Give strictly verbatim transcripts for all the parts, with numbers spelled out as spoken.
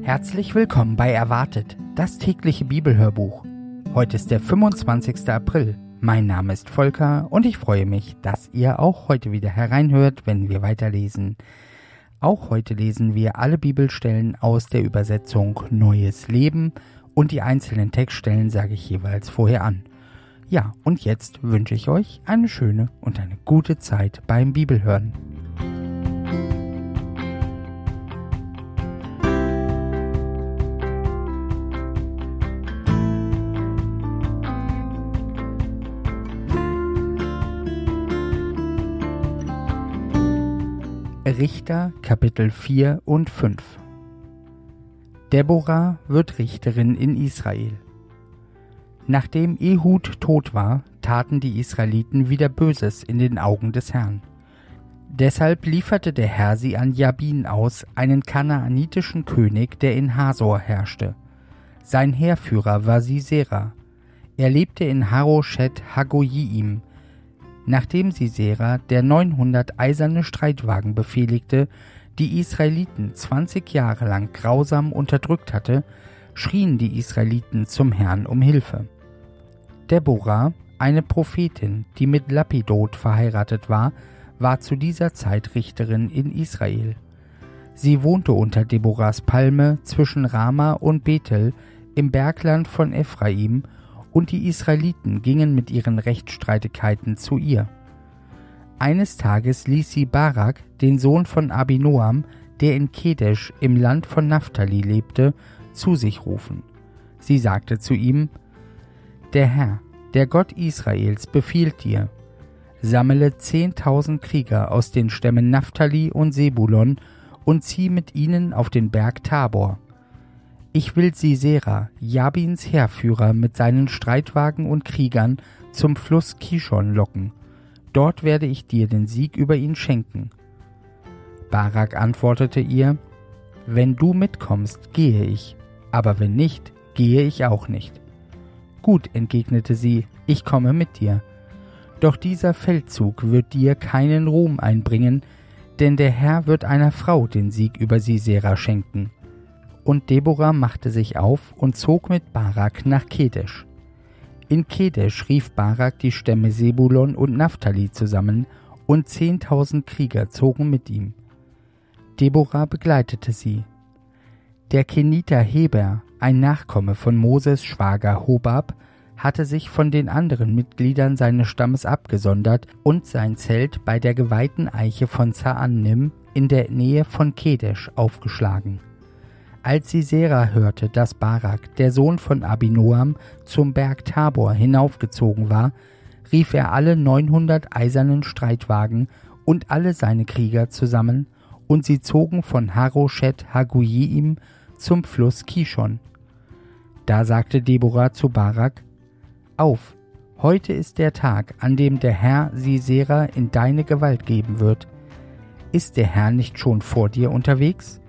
Herzlich willkommen bei Erwartet, das tägliche Bibelhörbuch. Heute ist der fünfundzwanzigster April. Mein Name ist Volker und ich freue mich, dass ihr auch heute wieder hereinhört, wenn wir weiterlesen. Auch heute lesen wir alle Bibelstellen aus der Übersetzung Neues Leben und die einzelnen Textstellen sage ich jeweils vorher an. Ja, und jetzt wünsche ich euch eine schöne und eine gute Zeit beim Bibelhören. Richter Kapitel vier und fünf. Deborah wird Richterin in Israel. Nachdem Ehud tot war, taten die Israeliten wieder Böses in den Augen des Herrn. Deshalb lieferte der Herr sie an Jabin aus, einen kanaanitischen König, der in Hasor herrschte. Sein Heerführer war Sisera. Er lebte in Haroshet Hagoyim. Nachdem Sisera der neunhundert eiserne Streitwagen befehligte, die Israeliten zwanzig Jahre lang grausam unterdrückt hatte, schrien die Israeliten zum Herrn um Hilfe. Deborah, eine Prophetin, die mit Lapidot verheiratet war, war zu dieser Zeit Richterin in Israel. Sie wohnte unter Deborahs Palme zwischen Rama und Bethel im Bergland von Ephraim, und die Israeliten gingen mit ihren Rechtsstreitigkeiten zu ihr. Eines Tages ließ sie Barak, den Sohn von Abinoam, der in Kedesh im Land von Naphtali lebte, zu sich rufen. Sie sagte zu ihm: Der Herr, der Gott Israels, befiehlt dir: Sammle zehntausend Krieger aus den Stämmen Naphtali und Sebulon und zieh mit ihnen auf den Berg Tabor. Ich will Sisera, Jabins Heerführer, mit seinen Streitwagen und Kriegern zum Fluss Kishon locken. Dort werde ich dir den Sieg über ihn schenken. Barak antwortete ihr: Wenn du mitkommst, gehe ich, aber wenn nicht, gehe ich auch nicht. Gut, entgegnete sie, ich komme mit dir. Doch dieser Feldzug wird dir keinen Ruhm einbringen, denn der Herr wird einer Frau den Sieg über Sisera schenken. Und Deborah machte sich auf und zog mit Barak nach Kedesh. In Kedesh rief Barak die Stämme Sebulon und Naphtali zusammen, und zehntausend Krieger zogen mit ihm. Deborah begleitete sie. Der Keniter Heber, ein Nachkomme von Moses Schwager Hobab, hatte sich von den anderen Mitgliedern seines Stammes abgesondert und sein Zelt bei der geweihten Eiche von Zaannim in der Nähe von Kedesh aufgeschlagen. Als Sisera hörte, dass Barak, der Sohn von Abinoam, zum Berg Tabor hinaufgezogen war, rief er alle neunhundert eisernen Streitwagen und alle seine Krieger zusammen, und sie zogen von Haroshet Hagoyim zum Fluss Kishon. Da sagte Deborah zu Barak: Auf, heute ist der Tag, an dem der Herr Sisera in deine Gewalt geben wird. Ist der Herr nicht schon vor dir unterwegs?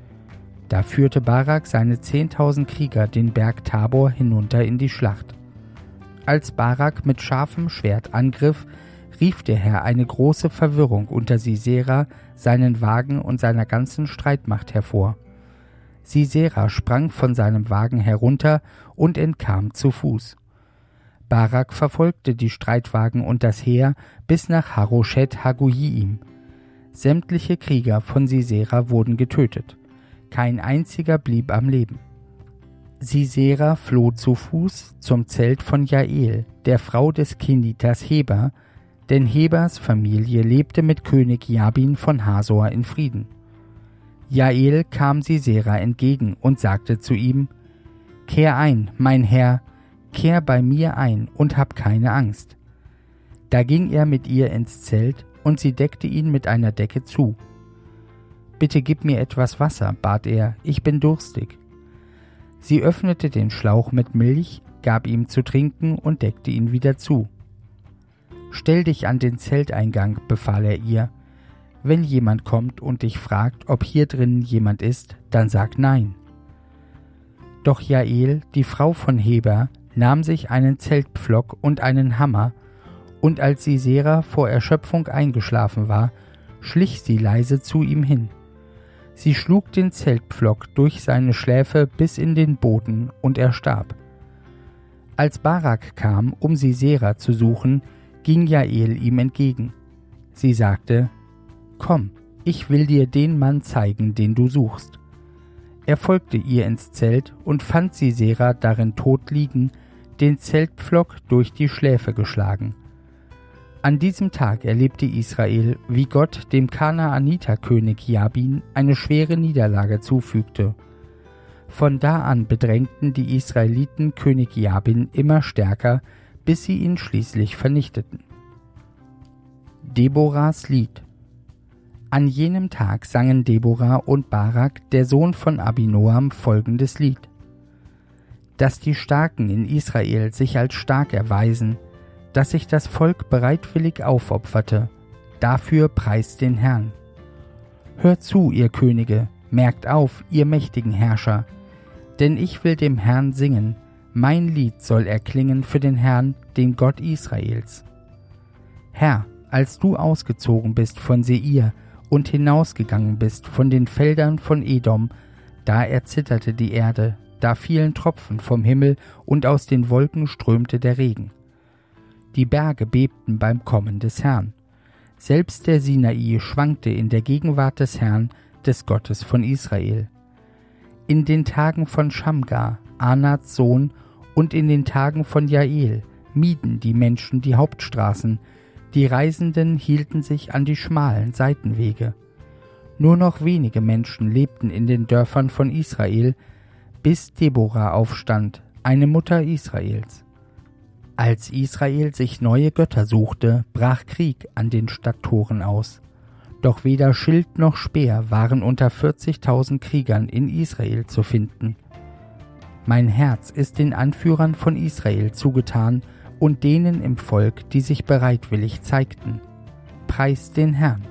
Da führte Barak seine zehntausend Krieger den Berg Tabor hinunter in die Schlacht. Als Barak mit scharfem Schwert angriff, rief der Herr eine große Verwirrung unter Sisera, seinen Wagen und seiner ganzen Streitmacht hervor. Sisera sprang von seinem Wagen herunter und entkam zu Fuß. Barak verfolgte die Streitwagen und das Heer bis nach Haroshet Hagoyim. Sämtliche Krieger von Sisera wurden getötet. Kein einziger blieb am Leben. Sisera floh zu Fuß zum Zelt von Jael, der Frau des Keniters Heber, denn Hebers Familie lebte mit König Jabin von Hasor in Frieden. Jael kam Sisera entgegen und sagte zu ihm: Kehr ein, mein Herr, kehr bei mir ein und hab keine Angst. Da ging er mit ihr ins Zelt, und sie deckte ihn mit einer Decke zu. Bitte gib mir etwas Wasser, bat er, ich bin durstig. Sie öffnete den Schlauch mit Milch, gab ihm zu trinken und deckte ihn wieder zu. Stell dich an den Zelteingang, befahl er ihr. Wenn jemand kommt und dich fragt, ob hier drinnen jemand ist, dann sag nein. Doch Jael, die Frau von Heber, nahm sich einen Zeltpflock und einen Hammer, und als Sisera vor Erschöpfung eingeschlafen war, schlich sie leise zu ihm hin. Sie schlug den Zeltpflock durch seine Schläfe bis in den Boden, und er starb. Als Barak kam, um Sisera zu suchen, ging Jael ihm entgegen. Sie sagte: »Komm, ich will dir den Mann zeigen, den du suchst.« Er folgte ihr ins Zelt und fand Sisera darin tot liegen, den Zeltpflock durch die Schläfe geschlagen. An diesem Tag erlebte Israel, wie Gott dem Kanaaniterkönig Jabin eine schwere Niederlage zufügte. Von da an bedrängten die Israeliten König Jabin immer stärker, bis sie ihn schließlich vernichteten. Deborahs Lied. An jenem Tag sangen Deborah und Barak, der Sohn von Abinoam, folgendes Lied: Dass die Starken in Israel sich als stark erweisen, dass sich das Volk bereitwillig aufopferte, dafür preist den Herrn. Hört zu, ihr Könige, merkt auf, ihr mächtigen Herrscher, denn ich will dem Herrn singen, mein Lied soll erklingen für den Herrn, den Gott Israels. Herr, als du ausgezogen bist von Seir und hinausgegangen bist von den Feldern von Edom, da erzitterte die Erde, da fielen Tropfen vom Himmel und aus den Wolken strömte der Regen. Die Berge bebten beim Kommen des Herrn. Selbst der Sinai schwankte in der Gegenwart des Herrn, des Gottes von Israel. In den Tagen von Schamgar, Anats Sohn, und in den Tagen von Jael mieden die Menschen die Hauptstraßen, die Reisenden hielten sich an die schmalen Seitenwege. Nur noch wenige Menschen lebten in den Dörfern von Israel, bis Deborah aufstand, eine Mutter Israels. Als Israel sich neue Götter suchte, brach Krieg an den Stadttoren aus. Doch weder Schild noch Speer waren unter vierzigtausend Kriegern in Israel zu finden. Mein Herz ist den Anführern von Israel zugetan und denen im Volk, die sich bereitwillig zeigten. Preist den Herrn.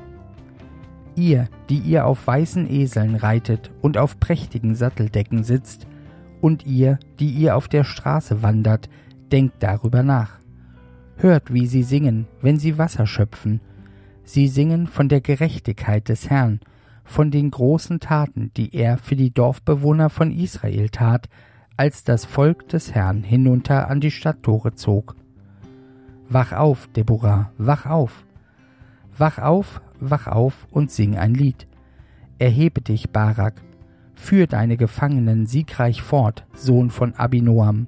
Ihr, die ihr auf weißen Eseln reitet und auf prächtigen Satteldecken sitzt, und ihr, die ihr auf der Straße wandert, denkt darüber nach. Hört, wie sie singen, wenn sie Wasser schöpfen. Sie singen von der Gerechtigkeit des Herrn, von den großen Taten, die er für die Dorfbewohner von Israel tat, als das Volk des Herrn hinunter an die Stadttore zog. Wach auf, Deborah, wach auf. Wach auf, wach auf und sing ein Lied. Erhebe dich, Barak. Führ deine Gefangenen siegreich fort, Sohn von Abinoam.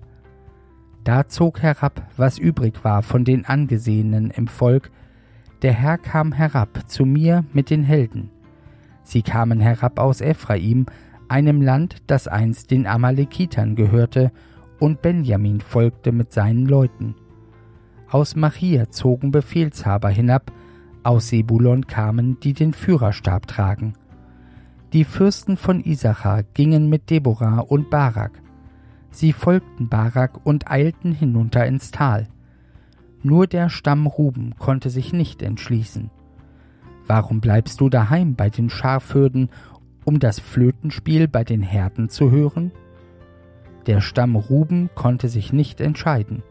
Da zog herab, was übrig war von den Angesehenen im Volk. Der Herr kam herab zu mir mit den Helden. Sie kamen herab aus Ephraim, einem Land, das einst den Amalekitern gehörte, und Benjamin folgte mit seinen Leuten. Aus Machir zogen Befehlshaber hinab, aus Sebulon kamen, die den Führerstab tragen. Die Fürsten von Isachar gingen mit Deborah und Barak. Sie folgten Barak und eilten hinunter ins Tal. Nur der Stamm Ruben konnte sich nicht entschließen. Warum bleibst du daheim bei den Schafhürden, um das Flötenspiel bei den Herden zu hören? Der Stamm Ruben konnte sich nicht entscheiden.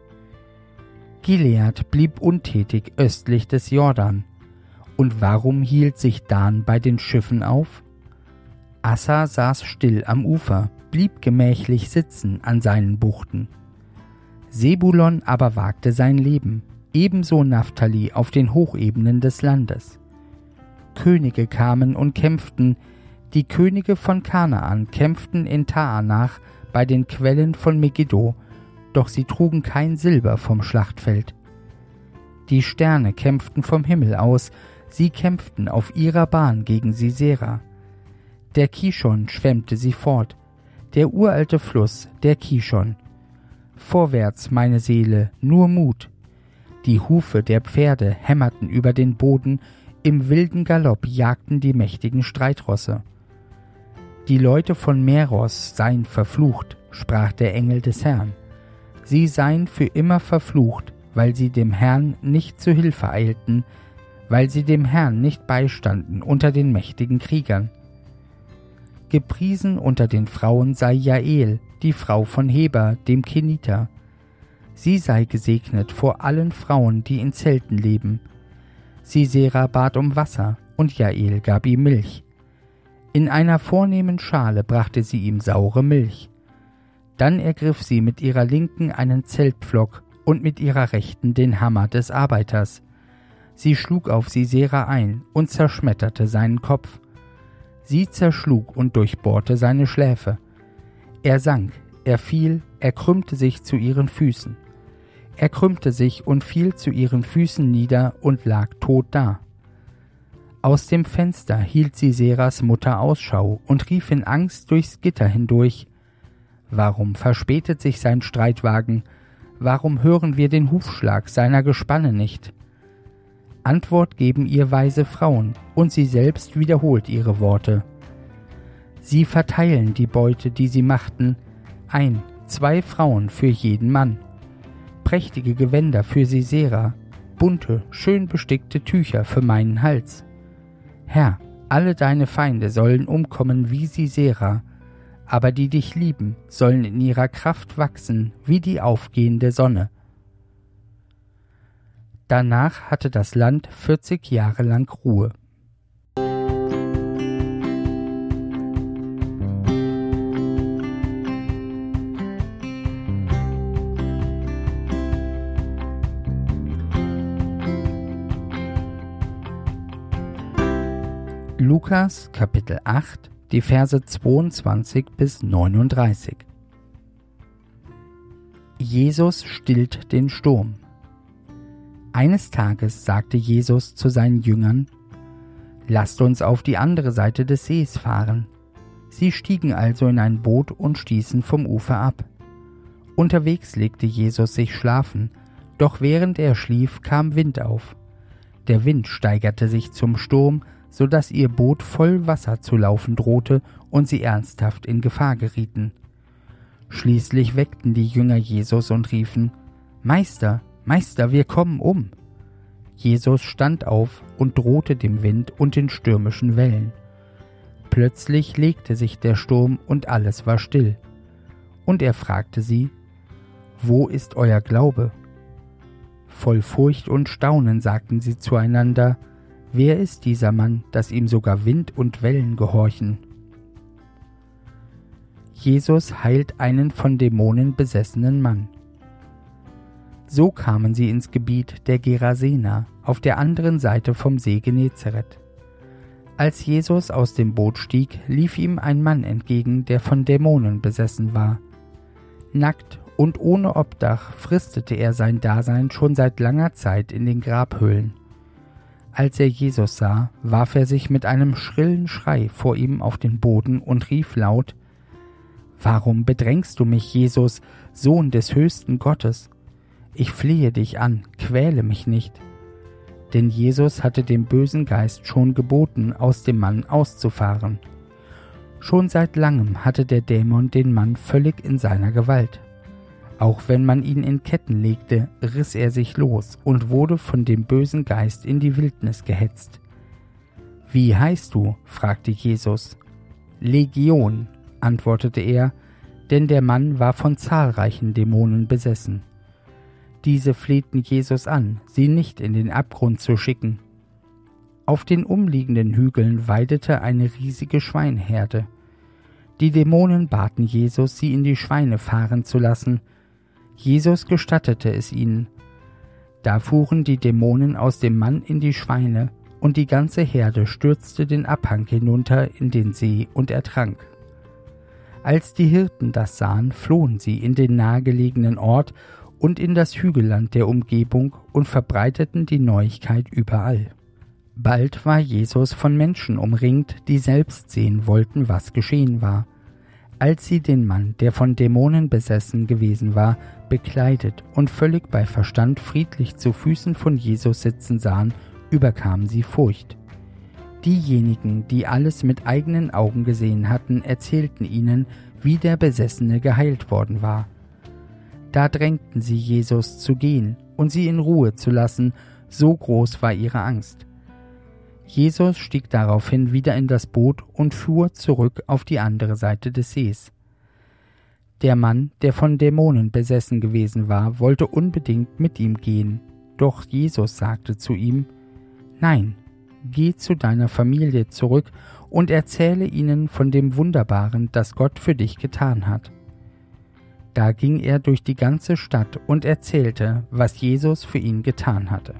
Gilead blieb untätig östlich des Jordan. Und warum hielt sich Dan bei den Schiffen auf? Asser saß still am Ufer, blieb gemächlich sitzen an seinen Buchten. Sebulon aber wagte sein Leben, ebenso Naphtali auf den Hochebenen des Landes. Könige kamen und kämpften, die Könige von Kanaan kämpften in Taanach bei den Quellen von Megiddo, doch sie trugen kein Silber vom Schlachtfeld. Die Sterne kämpften vom Himmel aus, sie kämpften auf ihrer Bahn gegen Sisera. Der Kishon schwemmte sie fort, der uralte Fluss, der Kishon. Vorwärts, meine Seele, nur Mut. Die Hufe der Pferde hämmerten über den Boden, im wilden Galopp jagten die mächtigen Streitrosse. Die Leute von Meros seien verflucht, sprach der Engel des Herrn. Sie seien für immer verflucht, weil sie dem Herrn nicht zu Hilfe eilten, weil sie dem Herrn nicht beistanden unter den mächtigen Kriegern. Gepriesen unter den Frauen sei Jael, die Frau von Heber, dem Keniter. Sie sei gesegnet vor allen Frauen, die in Zelten leben. Sisera bat um Wasser, und Jael gab ihm Milch. In einer vornehmen Schale brachte sie ihm saure Milch. Dann ergriff sie mit ihrer Linken einen Zeltpflock und mit ihrer Rechten den Hammer des Arbeiters. Sie schlug auf Sisera ein und zerschmetterte seinen Kopf. Sie zerschlug und durchbohrte seine Schläfe. Er sank, er fiel, er krümmte sich zu ihren Füßen. Er krümmte sich und fiel zu ihren Füßen nieder und lag tot da. Aus dem Fenster hielt Siseras Mutter Ausschau und rief in Angst durchs Gitter hindurch: Warum verspätet sich sein Streitwagen? Warum hören wir den Hufschlag seiner Gespanne nicht? Antwort geben ihr weise Frauen, und sie selbst wiederholt ihre Worte. Sie verteilen die Beute, die sie machten, ein, zwei Frauen für jeden Mann. Prächtige Gewänder für Sisera, bunte, schön bestickte Tücher für meinen Hals. Herr, alle deine Feinde sollen umkommen wie Sisera, aber die dich lieben, sollen in ihrer Kraft wachsen wie die aufgehende Sonne. Danach hatte das Land vierzig Jahre lang Ruhe. Lukas Kapitel acht, die Verse zweiundzwanzig bis neununddreißig. Jesus stillt den Sturm. Eines Tages sagte Jesus zu seinen Jüngern: Lasst uns auf die andere Seite des Sees fahren. Sie stiegen also in ein Boot und stießen vom Ufer ab. Unterwegs legte Jesus sich schlafen, doch während er schlief, kam Wind auf. Der Wind steigerte sich zum Sturm, so dass ihr Boot voll Wasser zu laufen drohte und sie ernsthaft in Gefahr gerieten. Schließlich weckten die Jünger Jesus und riefen: Meister, Meister, wir kommen um. Jesus stand auf und drohte dem Wind und den stürmischen Wellen. Plötzlich legte sich der Sturm und alles war still. Und er fragte sie: Wo ist euer Glaube? Voll Furcht und Staunen sagten sie zueinander: Wer ist dieser Mann, dass ihm sogar Wind und Wellen gehorchen? Jesus heilt einen von Dämonen besessenen Mann. So kamen sie ins Gebiet der Gerasener, auf der anderen Seite vom See Genezareth. Als Jesus aus dem Boot stieg, lief ihm ein Mann entgegen, der von Dämonen besessen war. Nackt und ohne Obdach fristete er sein Dasein schon seit langer Zeit in den Grabhöhlen. Als er Jesus sah, warf er sich mit einem schrillen Schrei vor ihm auf den Boden und rief laut: Warum bedrängst du mich, Jesus, Sohn des höchsten Gottes? Ich flehe dich an, quäle mich nicht. Denn Jesus hatte dem bösen Geist schon geboten, aus dem Mann auszufahren. Schon seit langem hatte der Dämon den Mann völlig in seiner Gewalt. Auch wenn man ihn in Ketten legte, riss er sich los und wurde von dem bösen Geist in die Wildnis gehetzt. »Wie heißt du?« fragte Jesus. »Legion«, antwortete er, denn der Mann war von zahlreichen Dämonen besessen. Diese flehten Jesus an, sie nicht in den Abgrund zu schicken. Auf den umliegenden Hügeln weidete eine riesige Schweinherde. Die Dämonen baten Jesus, sie in die Schweine fahren zu lassen. Jesus gestattete es ihnen. Da fuhren die Dämonen aus dem Mann in die Schweine, und die ganze Herde stürzte den Abhang hinunter in den See und ertrank. Als die Hirten das sahen, flohen sie in den nahegelegenen Ort und in das Hügelland der Umgebung und verbreiteten die Neuigkeit überall. Bald war Jesus von Menschen umringt, die selbst sehen wollten, was geschehen war. Als sie den Mann, der von Dämonen besessen gewesen war, bekleidet und völlig bei Verstand friedlich zu Füßen von Jesus sitzen sahen, überkam sie Furcht. Diejenigen, die alles mit eigenen Augen gesehen hatten, erzählten ihnen, wie der Besessene geheilt worden war. Da drängten sie Jesus zu gehen und sie in Ruhe zu lassen, so groß war ihre Angst. Jesus stieg daraufhin wieder in das Boot und fuhr zurück auf die andere Seite des Sees. Der Mann, der von Dämonen besessen gewesen war, wollte unbedingt mit ihm gehen, doch Jesus sagte zu ihm: »Nein, geh zu deiner Familie zurück und erzähle ihnen von dem Wunderbaren, das Gott für dich getan hat. Da ging er durch die ganze Stadt und erzählte, was Jesus für ihn getan hatte.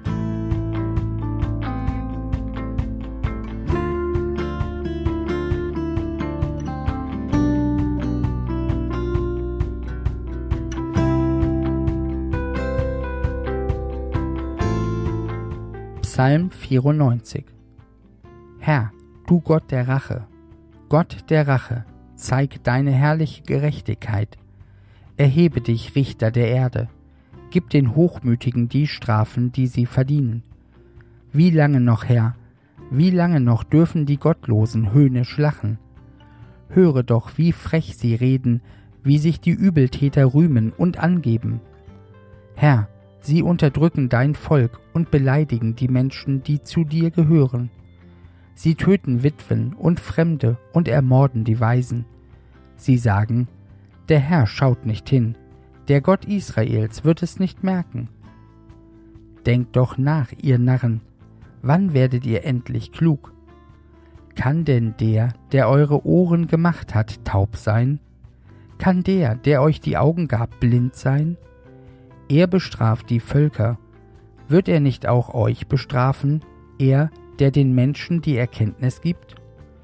Psalm vierundneunzig. Herr, du Gott der Rache, Gott der Rache, zeig deine herrliche Gerechtigkeit. Erhebe dich, Richter der Erde, gib den Hochmütigen die Strafen, die sie verdienen. Wie lange noch, Herr, wie lange noch dürfen die Gottlosen höhnisch lachen? Höre doch, wie frech sie reden, wie sich die Übeltäter rühmen und angeben. Herr, sie unterdrücken dein Volk und beleidigen die Menschen, die zu dir gehören. Sie töten Witwen und Fremde und ermorden die Waisen. Sie sagen, der Herr schaut nicht hin, der Gott Israels wird es nicht merken. Denkt doch nach, ihr Narren, wann werdet ihr endlich klug? Kann denn der, der eure Ohren gemacht hat, taub sein? Kann der, der euch die Augen gab, blind sein? Er bestraft die Völker. Wird er nicht auch euch bestrafen, er, der den Menschen die Erkenntnis gibt?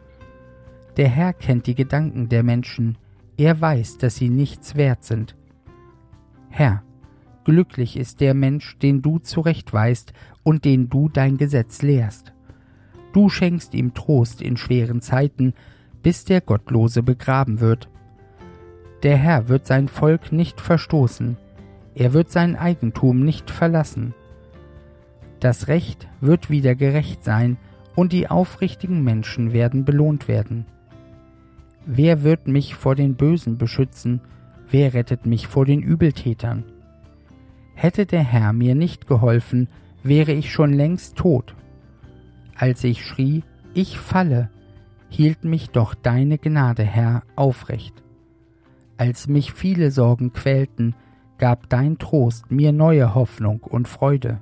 Der Herr kennt die Gedanken der Menschen, er weiß, dass sie nichts wert sind. Herr, glücklich ist der Mensch, den du zurechtweist und den du dein Gesetz lehrst. Du schenkst ihm Trost in schweren Zeiten, bis der Gottlose begraben wird. Der Herr wird sein Volk nicht verstoßen, er wird sein Eigentum nicht verlassen. Das Recht wird wieder gerecht sein, und die aufrichtigen Menschen werden belohnt werden. Wer wird mich vor den Bösen beschützen? Wer rettet mich vor den Übeltätern? Hätte der Herr mir nicht geholfen, wäre ich schon längst tot. Als ich schrie, ich falle, hielt mich doch deine Gnade, Herr, aufrecht. Als mich viele Sorgen quälten, gab dein Trost mir neue Hoffnung und Freude.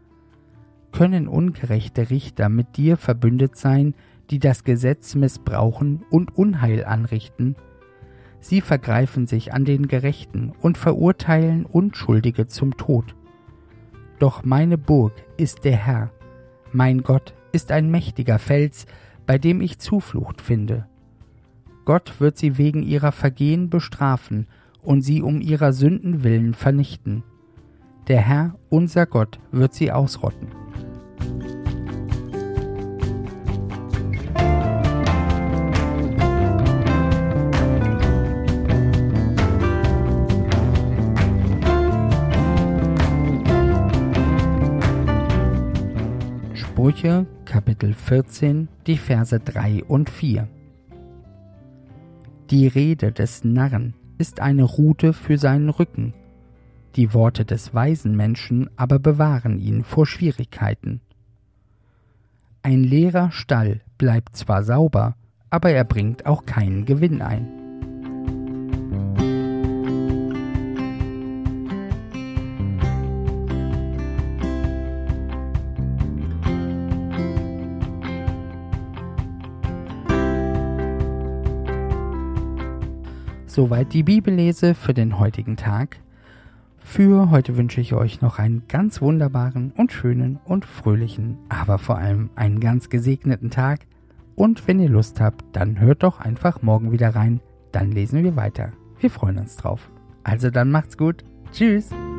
Können ungerechte Richter mit dir verbündet sein, die das Gesetz missbrauchen und Unheil anrichten? Sie vergreifen sich an den Gerechten und verurteilen Unschuldige zum Tod. Doch meine Burg ist der Herr, mein Gott ist ein mächtiger Fels, bei dem ich Zuflucht finde. Gott wird sie wegen ihrer Vergehen bestrafen und sie um ihrer Sünden willen vernichten. Der Herr, unser Gott, wird sie ausrotten. Sprüche, Kapitel vierzehn, die Verse drei und vier. Die Rede des Narren ist eine Rute für seinen Rücken, die Worte des weisen Menschen aber bewahren ihn vor Schwierigkeiten. Ein leerer Stall bleibt zwar sauber, aber er bringt auch keinen Gewinn ein. Soweit die Bibellese für den heutigen Tag. Für heute wünsche ich euch noch einen ganz wunderbaren und schönen und fröhlichen, aber vor allem einen ganz gesegneten Tag. Und wenn ihr Lust habt, dann hört doch einfach morgen wieder rein. Dann lesen wir weiter. Wir freuen uns drauf. Also dann macht's gut. Tschüss.